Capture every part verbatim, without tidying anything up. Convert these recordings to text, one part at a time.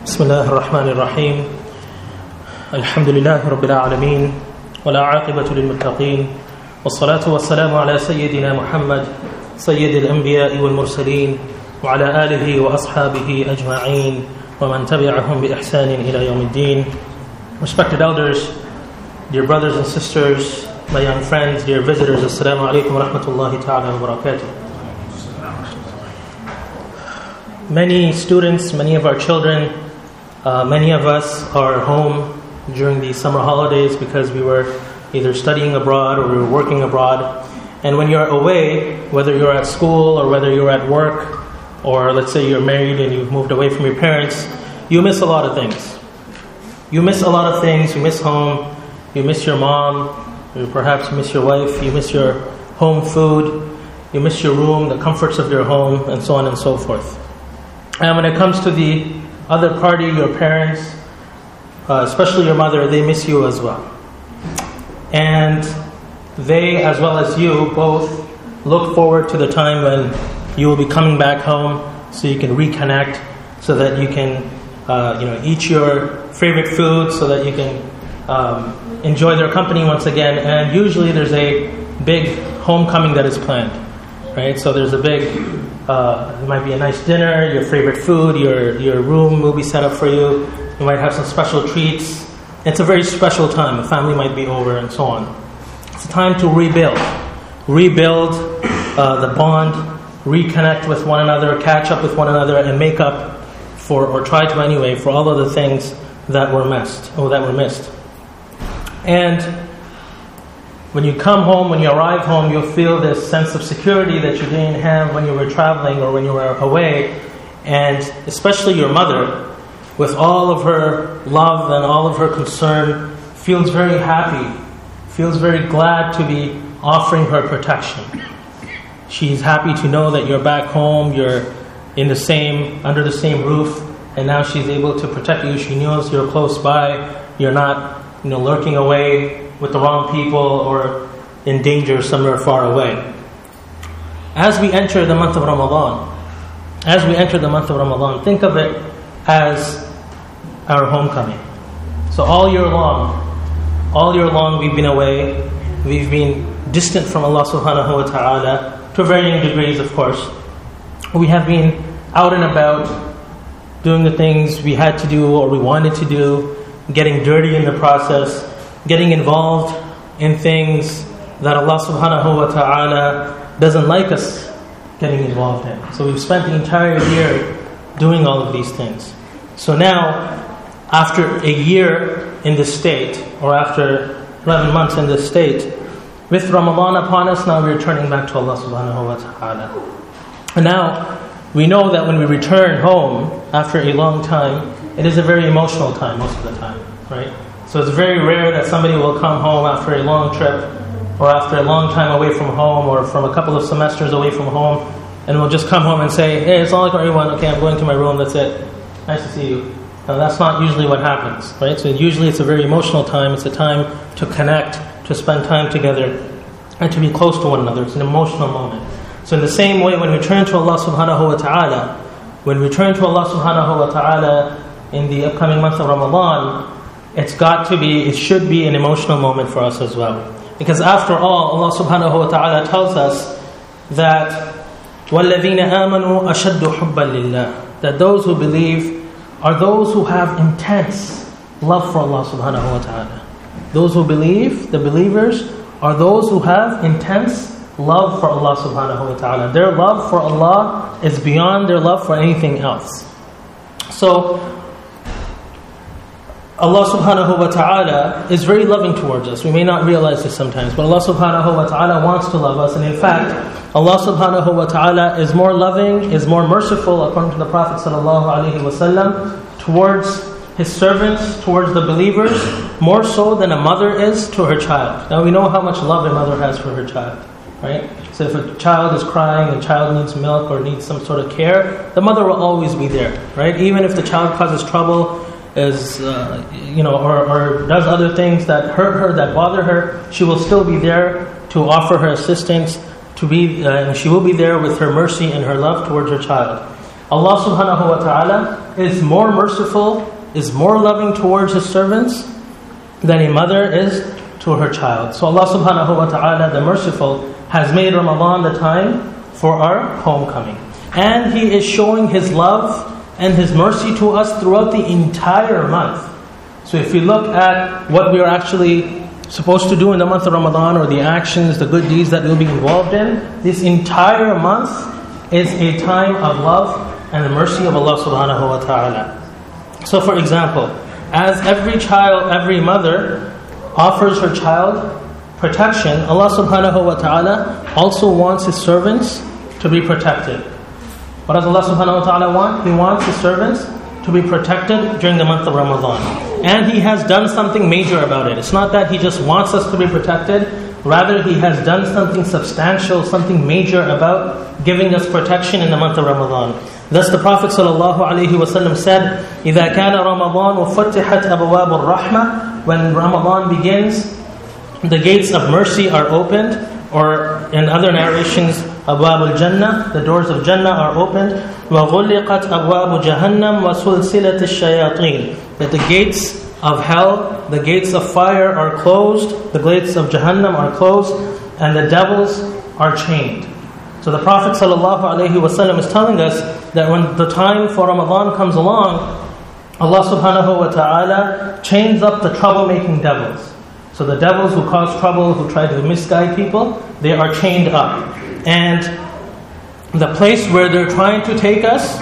بسم الله الرحمن الرحيم الحمد لله رب العالمين ولا عاقبة للمتقين والصلاة والسلام على سيدنا محمد سيد الأنبياء والمرسلين وعلى آله وأصحابه أجمعين ومن تبعهم بإحسان إلى يوم الدين. Respected elders, dear brothers and sisters, my young friends, dear visitors, Assalamu alaikum wa rahmatullahi ta'ala wa barakatuh. Many students, many of our children, uh, many of us are home during the summer holidays because we were either studying abroad or we were working abroad. And when you're away, whether you're at school or whether you're at work, or let's say you're married and you've moved away from your parents, you miss a lot of things. You miss a lot of things. You miss home. You miss your mom. You perhaps miss your wife. You miss your home food. You miss your room, the comforts of your home, and so on and so forth. And when it comes to the other party, your parents, uh, especially your mother, they miss you as well. And they, as well as you, both look forward to the time when you will be coming back home so you can reconnect, so that you can uh, you know, eat your favorite food, so that you can um, enjoy their company once again. And usually there's a big homecoming that is planned, right? So there's a big, uh, it might be a nice dinner, your favorite food, your, your room will be set up for you. You might have some special treats. It's a very special time. The family might be over and so on. It's a time to rebuild. Rebuild uh, the bond, reconnect with one another, catch up with one another, and make up for, or try to anyway, for all of the things that were missed, or that were missed. And when you come home, when you arrive home, you'll feel this sense of security that you didn't have when you were traveling or when you were away. And especially your mother, with all of her love and all of her concern, feels very happy, feels very glad to be offering her protection. She's happy to know that you're back home, you're in the same, under the same roof, and now she's able to protect you. She knows you're close by, you're not, you know, lurking away with the wrong people or in danger somewhere far away. As we enter the month of Ramadan, as we enter the month of Ramadan, think of it as our homecoming. So all year long, all year long we've been away, we've been distant from Allah subhanahu wa ta'ala, to varying degrees of course. We have been out and about, doing the things we had to do or we wanted to do, getting dirty in the process, getting involved in things that Allah subhanahu wa ta'ala doesn't like us getting involved in. So we've spent the entire year doing all of these things. So now, after a year in this state, or after eleven months in this state, with Ramadan upon us, now we're turning back to Allah subhanahu wa ta'ala. And now, we know that when we return home after a long time, it is a very emotional time most of the time, right? So it's very rare that somebody will come home after a long trip, or after a long time away from home, or from a couple of semesters away from home, and will just come home and say, hey, assalamu alaikum everyone, okay, I'm going to my room, that's it. Nice to see you. Now, that's not usually what happens, right? So usually it's a very emotional time. It's a time to connect, to spend time together, and to be close to one another. It's an emotional moment. So in the same way, when we turn to Allah subhanahu wa ta'ala, when we turn to Allah subhanahu wa ta'ala in the upcoming month of Ramadan, it's got to be, it should be an emotional moment for us as well. Because after all, Allah subhanahu wa ta'ala tells us that وَالَّذِينَ آمَنُوا أَشَدُّ حُبًّا لِلَّهِ, that those who believe are those who have intense love for Allah subhanahu wa ta'ala. Those who believe, the believers, are those who have intense love for Allah subhanahu wa ta'ala. Their love for Allah is beyond their love for anything else. So, Allah subhanahu wa ta'ala is very loving towards us. We may not realize this sometimes, but Allah subhanahu wa ta'ala wants to love us. And in fact, Allah subhanahu wa ta'ala is more loving, is more merciful, according to the Prophet sallallahu alaihi wasallam, towards His servants, towards the believers, more so than a mother is to her child. Now we know how much love a mother has for her child, right? So if a child is crying, a child needs milk or needs some sort of care, the mother will always be there, right? Even if the child causes trouble, is uh, you know, or, or does other things that hurt her, that bother her, she will still be there to offer her assistance, to be, uh, and she will be there with her mercy and her love towards her child. Allah subhanahu wa ta'ala is more merciful, is more loving towards His servants than a mother is to her child. So Allah subhanahu wa ta'ala, the merciful, has made Ramadan the time for our homecoming. And He is showing His love and His mercy to us throughout the entire month. So if you look at what we are actually supposed to do in the month of Ramadan, or the actions, the good deeds that we'll be involved in, this entire month is a time of love and the mercy of Allah subhanahu wa ta'ala. So for example, as every child, every mother offers her child protection, Allah subhanahu wa ta'ala also wants His servants to be protected. What does Allah subhanahu wa ta'ala want? He wants His servants to be protected during the month of Ramadan. And He has done something major about it. It's not that He just wants us to be protected, rather He has done something substantial, something major about giving us protection in the month of Ramadan. Thus the Prophet ﷺ said, إِذَا كَانَ رَمَضَانُ فُتِحَتْ أَبْوَابُ الرَّحْمَةِ When Ramadan begins, the gates of mercy are opened, or in other narrations, أَبْوَابُ الْجَنَّةِ The doors of Jannah are opened. وَغُلِّقَتْ أَبْوَابُ جَهَنَّمْ وَسُلْسِلَةِ الشَّيَاطِينِ That the gates of hell, the gates of fire are closed, the gates of Jahannam are closed, and the devils are chained. So the Prophet ﷺ is telling us that when the time for Ramadan comes along, Allah subhanahu wa ta'ala chains up the troublemaking devils. So the devils who cause trouble, who try to misguide people, they are chained up. And the place where they're trying to take us,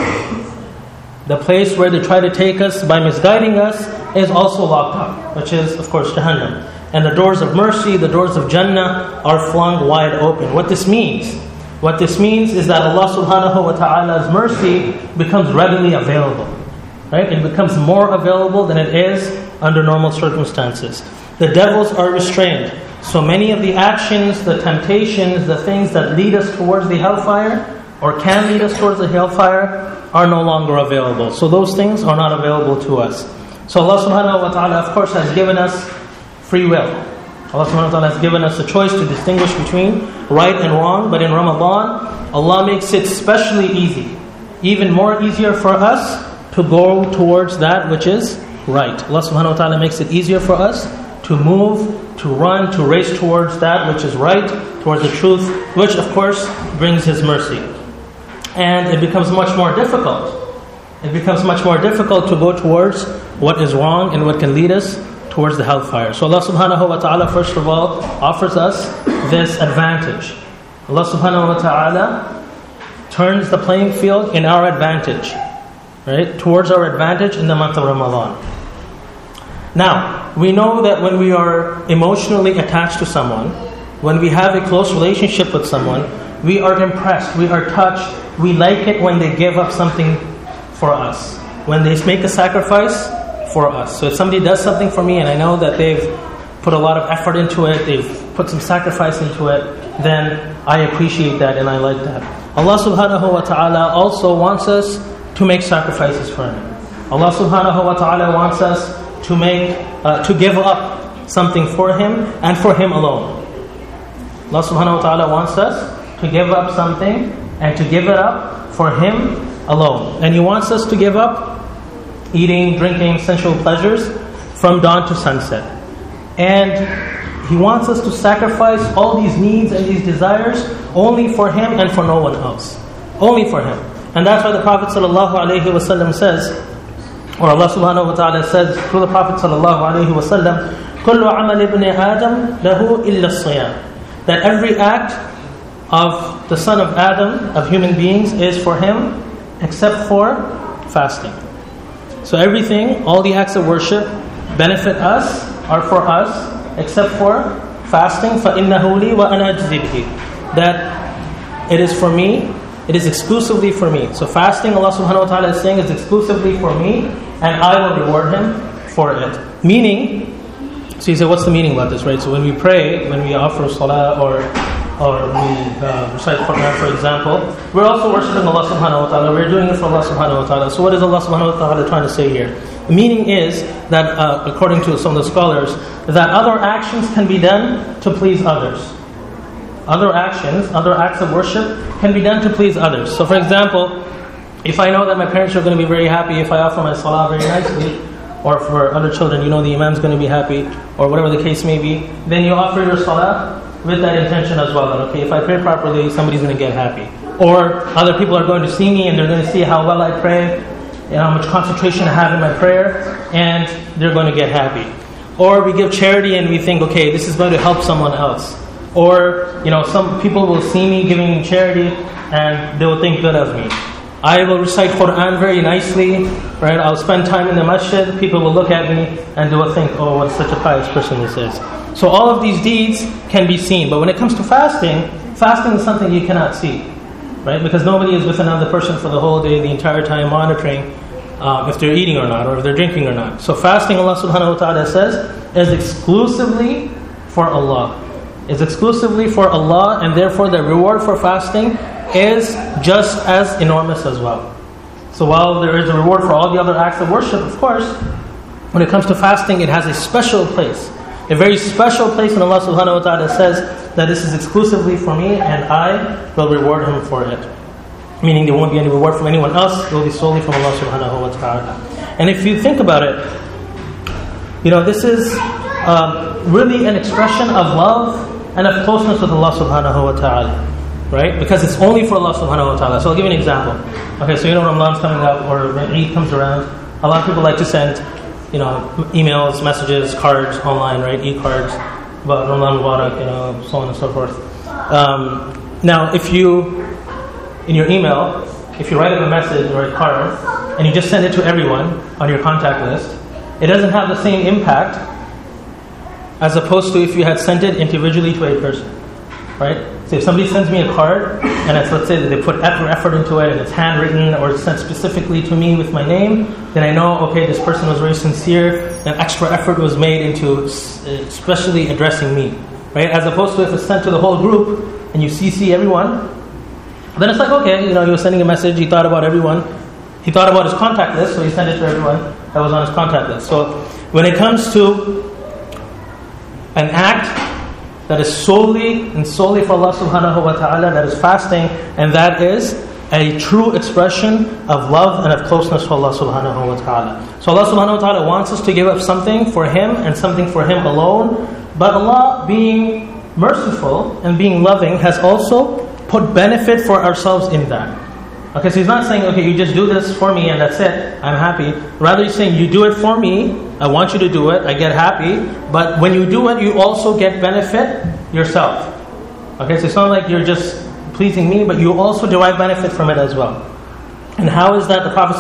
the place where they try to take us by misguiding us, is also locked up, which is, of course, Jahannam. And the doors of mercy, the doors of Jannah are flung wide open. What this means, what this means is that Allah subhanahu wa ta'ala's mercy becomes readily available. Right? It becomes more available than it is under normal circumstances. The devils are restrained. So many of the actions, the temptations, the things that lead us towards the hellfire, or can lead us towards the hellfire, are no longer available. So those things are not available to us. So Allah subhanahu wa ta'ala, of course, has given us free will. Allah subhanahu wa ta'ala has given us a choice to distinguish between right and wrong. But in Ramadan, Allah makes it specially easy, even more easier for us to go towards that which is right. Allah subhanahu wa ta'ala makes it easier for us to move, to run, to race towards that which is right, towards the truth, which of course brings His mercy. And it becomes much more difficult. It becomes much more difficult to go towards what is wrong and what can lead us towards the hellfire. So Allah subhanahu wa ta'ala, first of all, offers us this advantage. Allah subhanahu wa ta'ala turns the playing field in our advantage, right? Towards our advantage in the month of Ramadan. Now, we know that when we are emotionally attached to someone, when we have a close relationship with someone, we are impressed, we are touched, we like it when they give up something for us, when they make a sacrifice for us. So if somebody does something for me and I know that they've put a lot of effort into it, they've put some sacrifice into it, then I appreciate that and I like that. Allah subhanahu wa ta'ala also wants us to make sacrifices for Him. Allah subhanahu wa ta'ala wants us to make, uh, to give up something for Him and for Him alone. Allah subhanahu wa ta'ala wants us to give up something and to give it up for Him alone. And He wants us to give up eating, drinking, sensual pleasures from dawn to sunset. And He wants us to sacrifice all these needs and these desires only for Him and for no one else. Only for Him. And that's why the Prophet ﷺ says, or Allah subhanahu wa ta'ala says through the Prophet ﷺ, كُلُّ عَمَلِ ابْنِ آدَمْ لَهُ إِلَّا الصِّيَامِ That every act of the son of Adam, of human beings, is for him except for fasting. So everything, all the acts of worship benefit us, are for us, except for fasting. فَإِنَّهُ لِي وَأَنَا أَجْزِي بِهِ That it is for me, it is exclusively for me. So fasting, Allah subhanahu wa ta'ala is saying, is exclusively for me, and I will reward him for it. Meaning, so you say, what's the meaning about this, right? So when we pray, when we offer salah or or we uh, recite Quran, for example, we're also worshipping Allah subhanahu wa ta'ala. We're doing it for Allah subhanahu wa ta'ala. So what is Allah subhanahu wa ta'ala trying to say here? The meaning is that, uh, according to some of the scholars, that other actions can be done to please others. Other actions, other acts of worship can be done to please others. So for example, If I know that my parents are going to be very happy if I offer my salah very nicely, or for other children, you know the imam's going to be happy, or whatever the case may be, then you offer your salah with that intention as well. That, okay, if I pray properly, somebody's going to get happy. Or other people are going to see me and they're going to see how well I pray, and how much concentration I have in my prayer, and they're going to get happy. Or we give charity and we think, okay, this is going to help someone else. Or, you know, some people will see me giving charity and they will think good of me. I will recite Quran very nicely, right? I'll spend time in the masjid, people will look at me and they will think, oh, what such a pious person this is. So all of these deeds can be seen. But when it comes to fasting, fasting is something you cannot see, right? Because nobody is with another person for the whole day, the entire time monitoring um, if they're eating or not, or if they're drinking or not. So fasting, Allah subhanahu wa ta'ala says, is exclusively for Allah. Is exclusively for Allah, and therefore the reward for fasting is just as enormous as well. So while there is a reward for all the other acts of worship, of course, when it comes to fasting, it has a special place. A very special place when Allah subhanahu wa ta'ala says that this is exclusively for me and I will reward him for it. Meaning there won't be any reward from anyone else, it will be solely from Allah subhanahu wa ta'ala. And if you think about it, you know, this is um, really an expression of love and of closeness with Allah subhanahu wa ta'ala. Right? Because it's only for Allah subhanahu wa ta'ala. So I'll give you an example. Okay, so you know Ramadan's coming up, or when Eid comes around, a lot of people like to send, you know, emails, messages, cards online, right? E-cards about Ramadan Mubarak, you know, so on and so forth. Um, now, if you, in your email, if you write up a message or a card, and you just send it to everyone on your contact list, it doesn't have the same impact as opposed to if you had sent it individually to a person. Right? So if somebody sends me a card, and it's, let's say that they put effort, effort into it, and it's handwritten, or it's sent specifically to me with my name, then I know, okay, this person was very sincere, and extra effort was made into especially addressing me. Right? As opposed to if it's sent to the whole group, and you C C everyone, then it's like, okay, you know, he was sending a message, he thought about everyone, he thought about his contact list, so he sent it to everyone that was on his contact list. So when it comes to an act that is solely and solely for Allah subhanahu wa ta'ala, that is fasting, and that is a true expression of love and of closeness to Allah subhanahu wa ta'ala. So Allah subhanahu wa ta'ala wants us to give up something for Him and something for Him alone, but Allah, being merciful and being loving, has also put benefit for ourselves in that. Okay, so He's not saying, okay, you just do this for me and that's it, I'm happy. Rather He's saying, you do it for me, I want you to do it, I get happy, but when you do it, you also get benefit yourself. Okay, so it's not like you're just pleasing me, but you also derive benefit from it as well. And how is that? The Prophet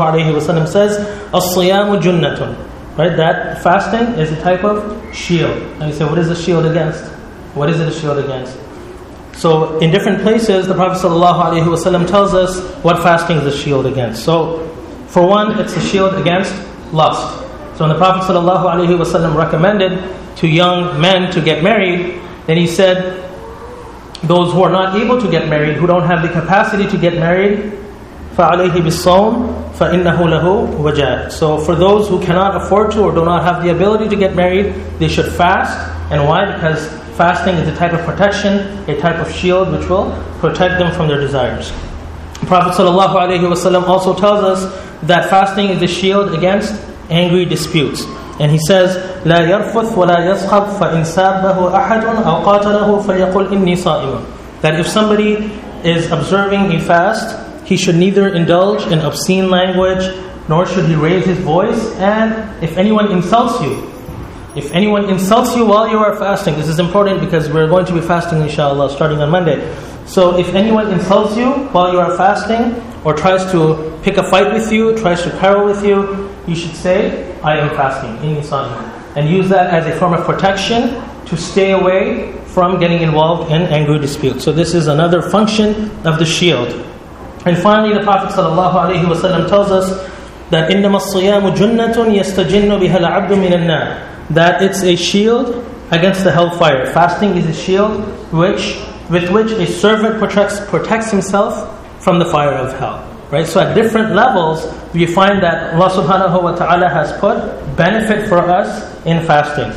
ﷺ says, "As-siyamu junnatun." Right, that fasting is a type of shield. And you say, what is a shield against? What is it a shield against? So in different places, the Prophet ﷺ tells us what fasting is a shield against. So for one, it's a shield against lust. So when the Prophet ﷺ recommended to young men to get married, then he said, those who are not able to get married, who don't have the capacity to get married, فَعَلَيْهِ بِالصَّوْمِ فَإِنَّهُ لَهُ وَجَاء. So for those who cannot afford to or do not have the ability to get married, they should fast. And why? Because fasting is a type of protection, a type of shield which will protect them from their desires. The Prophet ﷺ also tells us that fasting is a shield against angry disputes. And he says, لا يرفث ولا يصخب فإن سابه أحد أو قاتله فليقل إني صائم. That if somebody is observing a fast, he should neither indulge in obscene language, nor should he raise his voice. And if anyone insults you, if anyone insults you while you are fasting, this is important because we're going to be fasting inshallah starting on Monday. So if anyone insults you while you are fasting, or tries to pick a fight with you, tries to quarrel with you, you should say, I am fasting, inni sa'im. And use that as a form of protection to stay away from getting involved in angry disputes. So this is another function of the shield. And finally, the Prophet ﷺ tells us that إِنَّمَا الصِّيَامُ جُنَّةٌ يَسْتَجِنُّ بِهَا الْعَبْدُ مِنَ النَّارِ. That it's a shield against the hellfire. Fasting is a shield which, with which a servant protects, protects himself from the fire of hell. Right? So at different levels, we find that Allah subhanahu wa ta'ala has put benefit for us in fasting.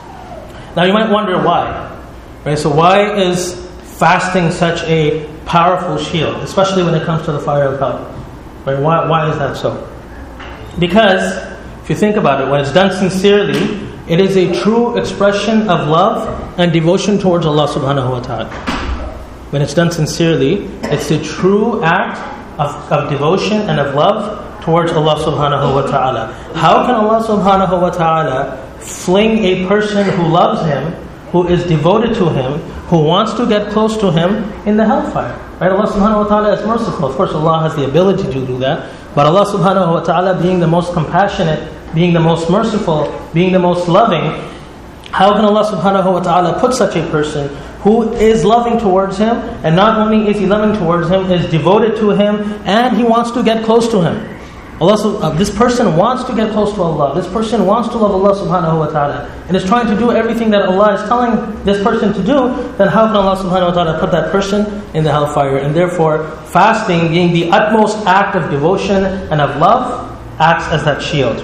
Now you might wonder why. Right? So why is fasting such a powerful shield, especially when it comes to the fire of hell? Right? Why, why is that so? Because, if you think about it, when it's done sincerely, it is a true expression of love and devotion towards Allah subhanahu wa ta'ala. When it's done sincerely, it's a true act of, of devotion and of love towards Allah subhanahu wa ta'ala. How can Allah subhanahu wa ta'ala fling a person who loves Him, who is devoted to Him, who wants to get close to Him, in the hellfire? Right? Allah subhanahu wa ta'ala is merciful. Of course, Allah has the ability to do that. But Allah subhanahu wa ta'ala, being the most compassionate, being the most merciful, being the most loving, how can Allah subhanahu wa ta'ala put such a person who is loving towards Him, and not only is he loving towards Him, is devoted to Him, and he wants to get close to Him? Allah, uh, this person wants to get close to Allah. This person wants to love Allah subhanahu wa ta'ala, and is trying to do everything that Allah is telling this person to do. Then how can Allah subhanahu wa ta'ala put that person in the hellfire? And therefore, fasting, being the utmost act of devotion and of love, acts as that shield.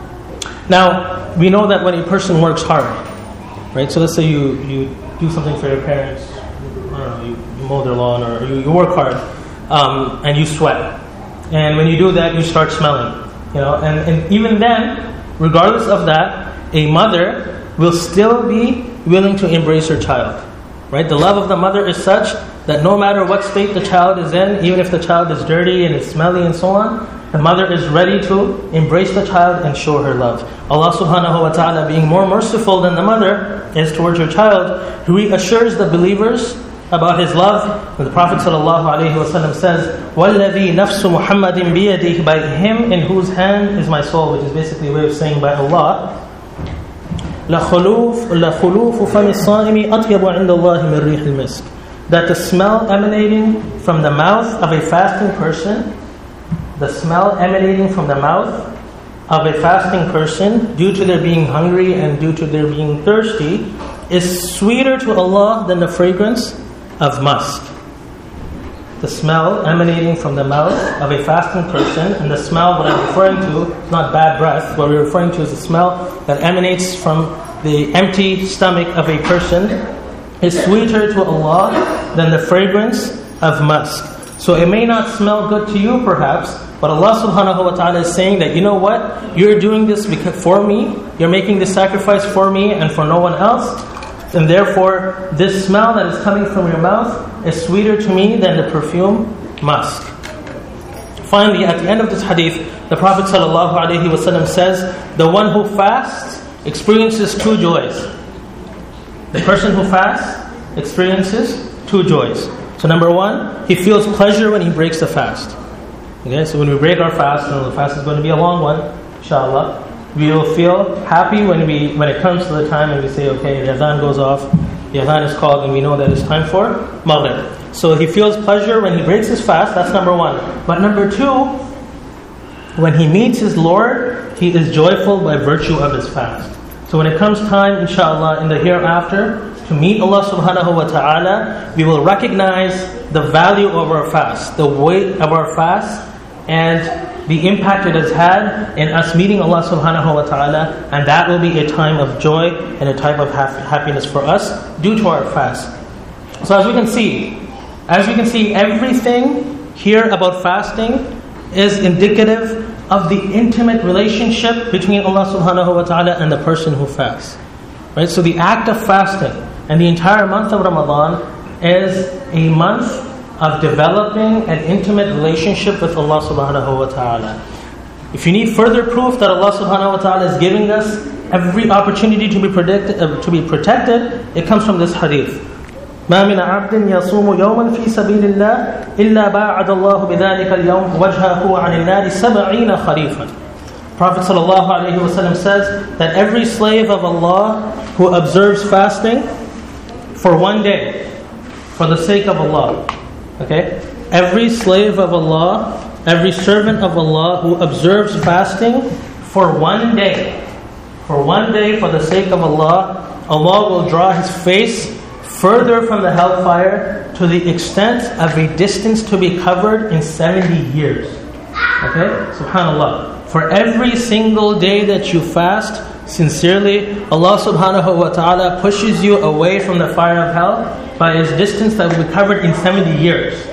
Now, we know that when a person works hard, right? So let's say you, you do something for your parents, I don't know, you mow their lawn, or you, you work hard, um, and you sweat. And when you do that, you start smelling. You know, and, and even then, regardless of that, a mother will still be willing to embrace her child. Right? The love of the mother is such that no matter what state the child is in, even if the child is dirty and is smelly and so on, the mother is ready to embrace the child and show her love. Allah subhanahu wa ta'ala, being more merciful than the mother is towards her child, He assures the believers about His love. And the Prophet ﷺ says, وَالَّذِي نَفْسُ مُحَمَّدٍ بِيَدِهِ, by Him in whose hand is my soul, which is basically a way of saying by Allah, لَخُلُوفُ فَمِ الصَّائِمِ أَطْيَبُ عِنْدَ اللَّهِ مِنْ رِيحِ الْمِسْكِ, that the smell emanating from the mouth of a fasting person, the smell emanating from the mouth of a fasting person, due to their being hungry and due to their being thirsty, is sweeter to Allah than the fragrance of musk. The smell emanating from the mouth of a fasting person, and the smell what I'm referring to is not bad breath. What we're referring to is the smell that emanates from the empty stomach of a person, is sweeter to Allah than the fragrance of musk. So it may not smell good to you perhaps, but Allah subhanahu wa ta'ala is saying that, you know what, you're doing this because for me, you're making this sacrifice for me and for no one else, and therefore this smell that is coming from your mouth is sweeter to me than the perfume musk. Finally, at the end of this hadith, the Prophet sallallahu alaihi wasallam says, the one who fasts experiences two joys. The person who fasts experiences two joys. So number one, he feels pleasure when he breaks the fast. Okay, so when we break our fast, you know, the fast is going to be a long one, inshallah. We will feel happy when we when it comes to the time and we say, okay, the adhan goes off, the adhan is called, and we know that it's time for Maghrib. So he feels pleasure when he breaks his fast, that's number one. But number two, when he meets his Lord, he is joyful by virtue of his fast. So when it comes time, inshallah, in the hereafter, to meet Allah subhanahu wa ta'ala, we will recognize the value of our fast, the weight of our fast, and the impact it has had in us meeting Allah subhanahu wa ta'ala, and that will be a time of joy and a type of happiness for us due to our fast. So as we can see, as we can see, everything here about fasting is indicative of the intimate relationship between Allah subhanahu wa ta'ala and the person who fasts. Right? So the act of fasting and the entire month of Ramadan is a month of developing an intimate relationship with Allah subhanahu wa ta'ala. If you need further proof that Allah subhanahu wa ta'ala is giving us every opportunity to be protected, uh, to be protected, it comes from this hadith. ما من عبد يصوم يوما في سبيل الله إلا باعد الله بذلك اليوم وجهه عن النار سبعين خريفا. Prophet sallallahu alaihi wasallam says that every slave of Allah who observes fasting for one day, for the sake of Allah, okay, every slave of Allah, every servant of Allah who observes fasting for one day, for one day for the sake of Allah, Allah will draw his face further from the hellfire to the extent of a distance to be covered in seventy years. Okay? Subhanallah. For every single day that you fast sincerely, Allah subhanahu wa ta'ala pushes you away from the fire of hell by his distance that will be covered in seventy years.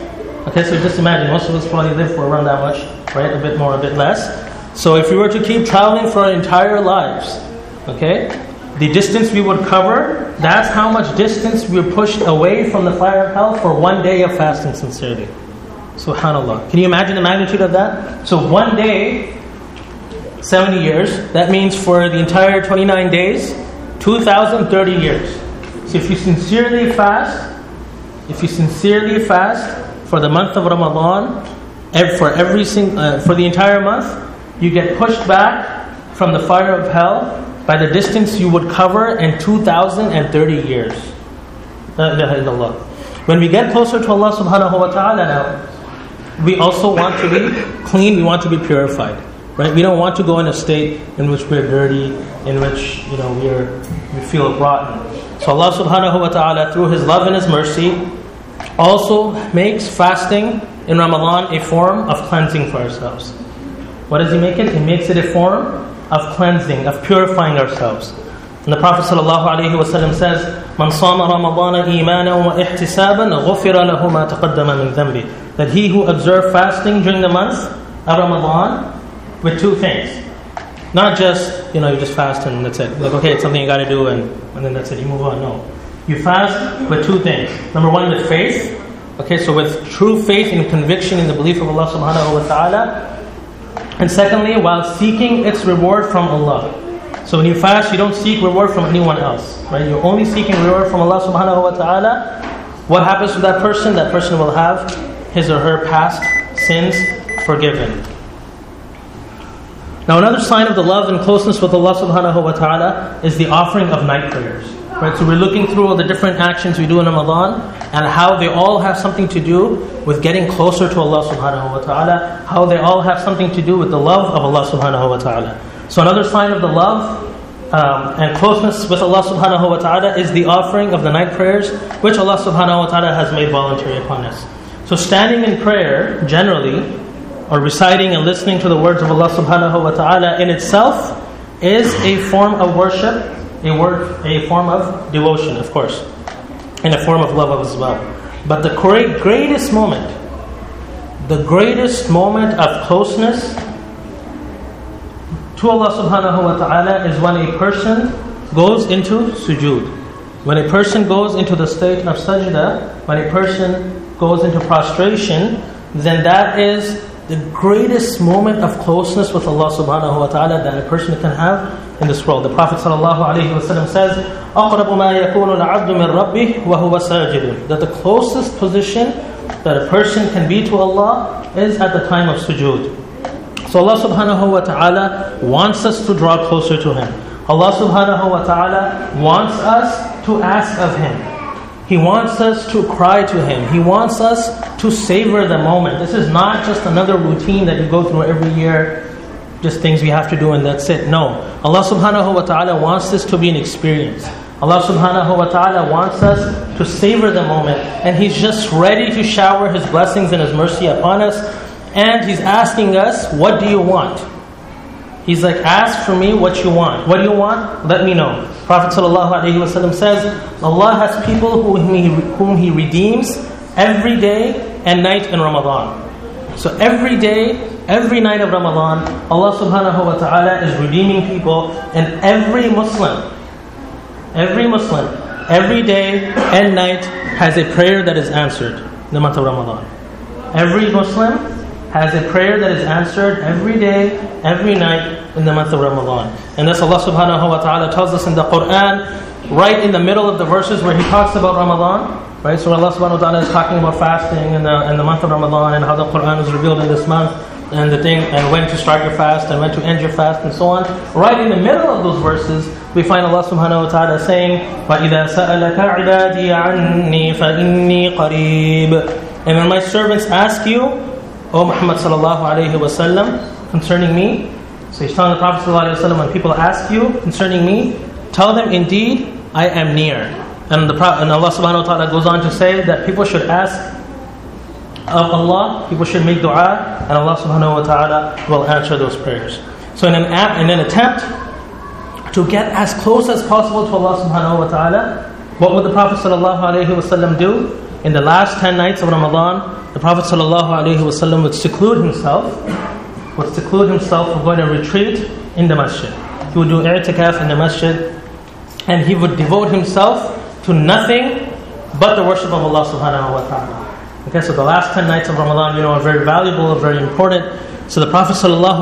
Okay, so just imagine, most of us probably live for around that much, right? A bit more, a bit less. So if we were to keep traveling for our entire lives, okay, the distance we would cover, that's how much distance we're pushed away from the fire of hell for one day of fasting sincerely. SubhanAllah. Can you imagine the magnitude of that? So one day, seventy years, that means for the entire twenty-nine days, two thousand thirty years. So if you sincerely fast, if you sincerely fast for the month of Ramadan, for every sing, uh, for the entire month, you get pushed back from the fire of hell by the distance you would cover in two thousand thirty years. La ilaha illallah. When we get closer to Allah subhanahu wa ta'ala now, we also want to be clean, we want to be purified. Right? We don't want to go in a state in which we're dirty, in which you know we are we feel rotten. So Allah subhanahu wa ta'ala, through His love and His mercy, also makes fasting in Ramadan a form of cleansing for ourselves. What does He make it? He makes it a form of cleansing, of purifying ourselves. And the Prophet ﷺ says, "Man sama Ramadana imanan wa ihtisaban, ghufira lahu ma taqaddama min dhanbi." That he who observed fasting during the month of Ramadan with two things, not just you know you just fast and that's it. Like okay, it's something you got to do and and then that's it. You move on. No, you fast with two things. Number one, with faith. Okay, so with true faith and conviction in the belief of Allah Subhanahu wa Taala. And secondly, while seeking its reward from Allah. So when you fast, you don't seek reward from anyone else, right? You're only seeking reward from Allah subhanahu wa ta'ala. What happens to that person? That person will have his or her past sins forgiven. Now another sign of the love and closeness with Allah subhanahu wa ta'ala is the offering of night prayers. Right, so we're looking through all the different actions we do in Ramadan and how they all have something to do with getting closer to Allah subhanahu wa ta'ala, how they all have something to do with the love of Allah subhanahu wa ta'ala. So another sign of the love um, and closeness with Allah subhanahu wa ta'ala is the offering of the night prayers, which Allah subhanahu wa ta'ala has made voluntary upon us. So standing in prayer, generally, or reciting and listening to the words of Allah subhanahu wa ta'ala in itself is a form of worship, A word, a form of devotion, of course, and a form of love as well. But the great, greatest moment, the greatest moment of closeness to Allah subhanahu wa ta'ala is when a person goes into sujood. When a person goes into the state of sajda, when a person goes into prostration, then that is the greatest moment of closeness with Allah subhanahu wa ta'ala that a person can have in this world. The Prophet sallallahu alaihi wasallam says, أَقْرَبُ مَا يَكُونُ الْعَبْدُ مِنْ رَبِّهِ وَهُوَ سَاجِدٌ. That the closest position that a person can be to Allah is at the time of sujood. So Allah subhanahu wa ta'ala wants us to draw closer to Him. Allah subhanahu wa ta'ala wants us to ask of Him. He wants us to cry to Him. He wants us to savor the moment. This is not just another routine that you go through every year, just things we have to do and that's it. No. Allah subhanahu wa ta'ala wants this to be an experience. Allah subhanahu wa ta'ala wants us to savor the moment. And He's just ready to shower His blessings and His mercy upon us. And He's asking us, what do you want? He's like, ask for me what you want. What do you want? Let me know. Prophet ﷺ says, Allah has people whom he, whom he redeems every day and night in Ramadan. So every day, every night of Ramadan, Allah subhanahu wa ta'ala is redeeming people, and every Muslim, every Muslim, every day and night has a prayer that is answered in the month of Ramadan. Every Muslim has a prayer that is answered every day, every night in the month of Ramadan. And thus Allah subhanahu wa ta'ala tells us in the Quran, right in the middle of the verses where He talks about Ramadan, right? So Allah subhanahu wa ta'ala is talking about fasting in the, in the month of Ramadan and how the Quran is revealed in this month and the thing, and when to start your fast and when to end your fast and so on. Right in the middle of those verses, we find Allah subhanahu wa ta'ala saying, وَإِذَا سَأَلَكَ عِبَادِي عَنِّي فَإِنِّي قَرِيبٌ. And when my servants ask you, O Muhammad sallallahu alayhi wa sallam, concerning me, so he's telling the Prophet sallallahu alayhi wa sallam, when people ask you concerning me, tell them, indeed, I am near. And, the Prophet, and Allah subhanahu wa ta'ala goes on to say that people should ask of Allah, people should make dua, and Allah subhanahu wa ta'ala will answer those prayers. So in an, in an attempt to get as close as possible to Allah subhanahu wa ta'ala, what would the Prophet sallallahu alayhi wa sallam do? in the last ten nights of Ramadan, the Prophet ﷺ would seclude himself, would seclude himself from going to retreat in the masjid. He would do i'tikaf in the masjid, and he would devote himself to nothing but the worship of Allah subhanahu wa ta'ala. Okay, so the last ten nights of Ramadan, you know, are very valuable, very important. So the Prophet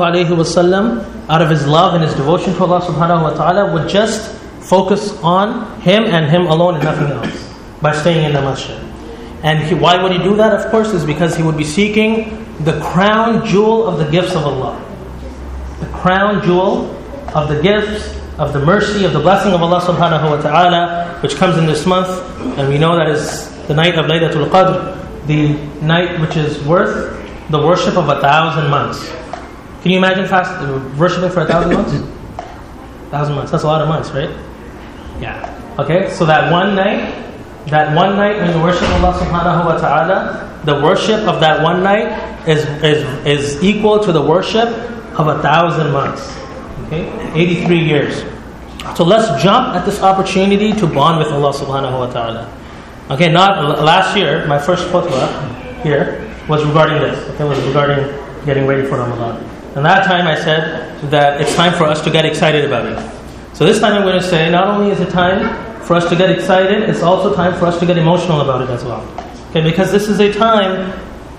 ﷺ, out of his love and his devotion to Allah subhanahu wa ta'ala, would just focus on him and him alone and nothing else by staying in the masjid. And he, why would he do that? Of course, is because he would be seeking the crown jewel of the gifts of Allah. The crown jewel of the gifts, of the mercy, of the blessing of Allah subhanahu wa ta'ala, which comes in this month. And we know that is the night of Laylatul Qadr, the night which is worth the worship of a thousand months. Can you imagine fast worshiping for a thousand months? A thousand months, that's a lot of months, right? Yeah. Okay, so that one night, that one night when you worship Allah subhanahu wa ta'ala, the worship of that one night is, is, is equal to the worship of a thousand months. Okay, eighty-three years. So let's jump at this opportunity to bond with Allah subhanahu wa ta'ala. Okay, not last year, my first khutbah here was regarding this. Okay, was regarding getting ready for Ramadan. And that time I said that it's time for us to get excited about it. So this time I'm going to say not only is it time for us to get excited, it's also time for us to get emotional about it as well. Okay, because this is a time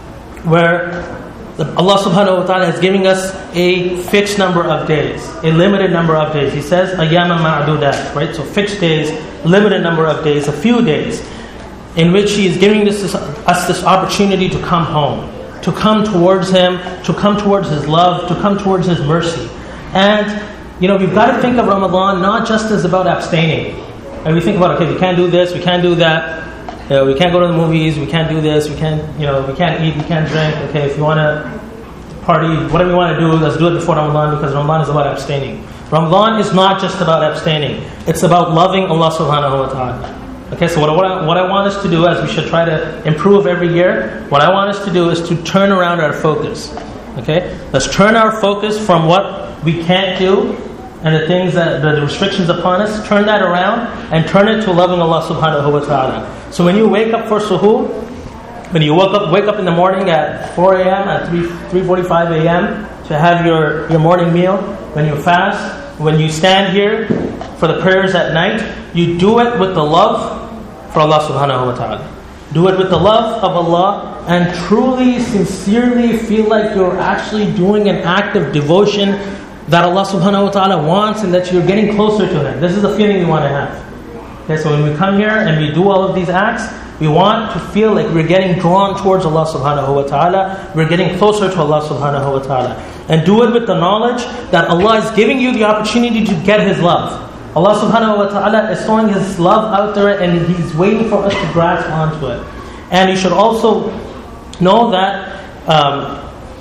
where Allah subhanahu wa ta'ala is giving us a fixed number of days, a limited number of days. He says, أَيَّامًا مَعْدُودَاتٍ, right? So fixed days, limited number of days, a few days, in which He is giving this, us this opportunity to come home, to come towards Him, to come towards His love, to come towards His mercy. And, you know, we've got to think of Ramadan not just as about abstaining. And we think about, okay, we can't do this, we can't do that. You know, we can't go to the movies, we can't do this, we can't, you know, we can't eat, we can't drink. Okay, if you want to party, whatever you want to do, let's do it before Ramadan, because Ramadan is about abstaining. Ramadan is not just about abstaining. It's about loving Allah subhanahu wa ta'ala. Okay, so what, what, I, what I want us to do, as we should try to improve every year, what I want us to do is to turn around our focus. Okay, let's turn our focus from what we can't do and the things that, the restrictions upon us, turn that around and turn it to loving Allah subhanahu wa ta'ala. So when you wake up for suhoor, when you wake up wake up in the morning at four a.m., at three forty-five a.m. to have your, your morning meal, when you fast, when you stand here for the prayers at night, you do it with the love for Allah subhanahu wa ta'ala. Do it with the love of Allah and truly, sincerely feel like you're actually doing an act of devotion that Allah subhanahu wa ta'ala wants and that you're getting closer to Him. This is the feeling you want to have. Okay, so when we come here and we do all of these acts, we want to feel like we're getting drawn towards Allah subhanahu wa ta'ala. We're getting closer to Allah subhanahu wa ta'ala. And do it with the knowledge that Allah is giving you the opportunity to get His love. Allah subhanahu wa ta'ala is throwing His love out there and He's waiting for us to grasp onto it. And you should also know that um,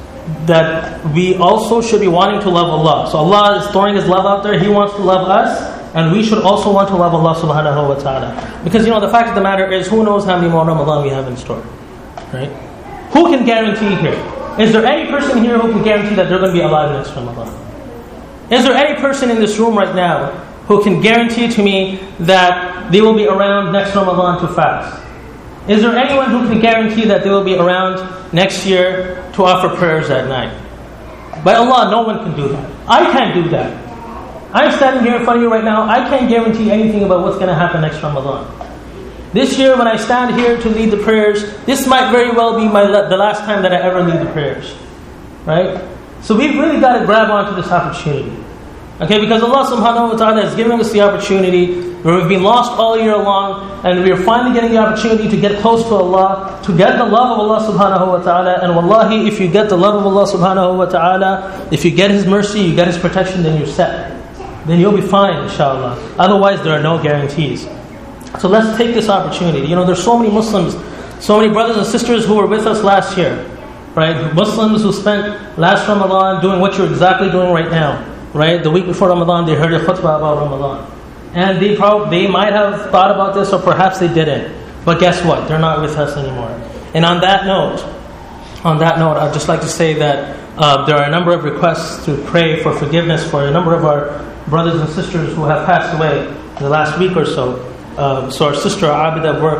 that we also should be wanting to love Allah. So Allah is throwing His love out there. He wants to love us. And we should also want to love Allah subhanahu wa ta'ala. Because, you know, the fact of the matter is, who knows how many more Ramadan we have in store? Right? Who can guarantee here? Is there any person here who can guarantee that they're going to be alive next Ramadan? Is there any person in this room right now who can guarantee to me that they will be around next Ramadan to fast? Is there anyone who can guarantee that they will be around next year to offer prayers at night? By Allah, no one can do that. I can't do that. I'm standing here in front of you right now. I can't guarantee anything about what's going to happen next Ramadan. This year, when I stand here to lead the prayers, this might very well be my the last time that I ever lead the prayers. Right? So we've really got to grab onto this opportunity. Okay, because Allah subhanahu wa ta'ala is giving us the opportunity where we've been lost all year long, and we are finally getting the opportunity to get close to Allah, to get the love of Allah subhanahu wa ta'ala. And wallahi, if you get the love of Allah subhanahu wa ta'ala, if you get His mercy, you get His protection, then you're set. Then you'll be fine, inshallah. Otherwise, there are no guarantees. So let's take this opportunity. You know, there's so many Muslims, so many brothers and sisters who were with us last year, right? Muslims who spent last Ramadan doing what you're exactly doing right now, right? The week before Ramadan, they heard a khutbah about Ramadan. And they probably, they might have thought about this, or perhaps they didn't. But guess what? They're not with us anymore. And on that note, on that note, I'd just like to say that uh, there are a number of requests to pray for forgiveness for a number of our brothers and sisters who have passed away in the last week or so. Um, so our sister Abida Work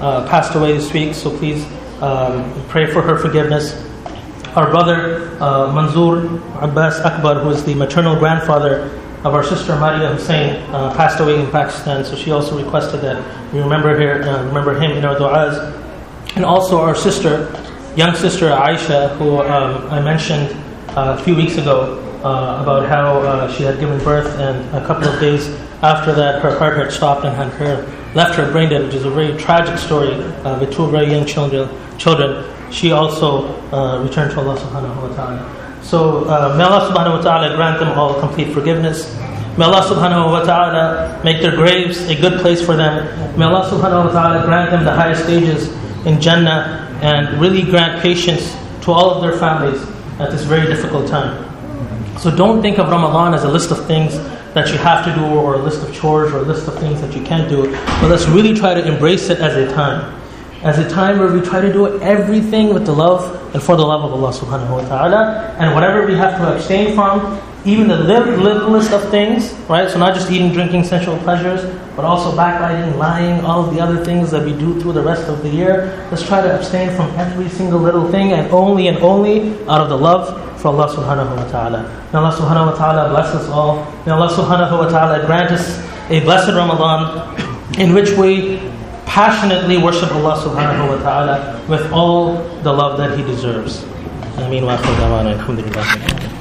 uh, passed away this week, so please um, pray for her forgiveness. Our brother uh, Manzoor Abbas Akbar, who is the maternal grandfather of our sister Maria Hussain, uh, passed away in Pakistan, so she also requested that we remember her, uh, remember him in our du'as. And also our sister, young sister Aisha, who um, I mentioned uh, a few weeks ago uh, about how uh, she had given birth, and a couple of days after that her heart had stopped and had her left her brain dead, which is a very tragic story uh, with two very young children. children. She also uh, returned to Allah subhanahu wa ta'ala. So uh, may Allah subhanahu wa ta'ala grant them all complete forgiveness. May Allah subhanahu wa ta'ala make their graves a good place for them. May Allah subhanahu wa ta'ala grant them the highest stages in Jannah, and really grant patience to all of their families at this very difficult time. So don't think of Ramadan as a list of things that you have to do, or a list of chores, or a list of things that you can't do. But let's really try to embrace it as a time. As a time where we try to do everything with the love and for the love of Allah subhanahu wa ta'ala. And whatever we have to abstain from, even the littlest of things, right? So not just eating, drinking, sensual pleasures, but also backbiting, lying, all of the other things that we do through the rest of the year. Let's try to abstain from every single little thing, and only and only out of the love for Allah subhanahu wa ta'ala. May Allah subhanahu wa ta'ala bless us all. May Allah subhanahu wa ta'ala grant us a blessed Ramadan in which we passionately worship Allah subhanahu wa ta'ala with all the love that He deserves. Ameen wa akhir da'wana alhamdulillah.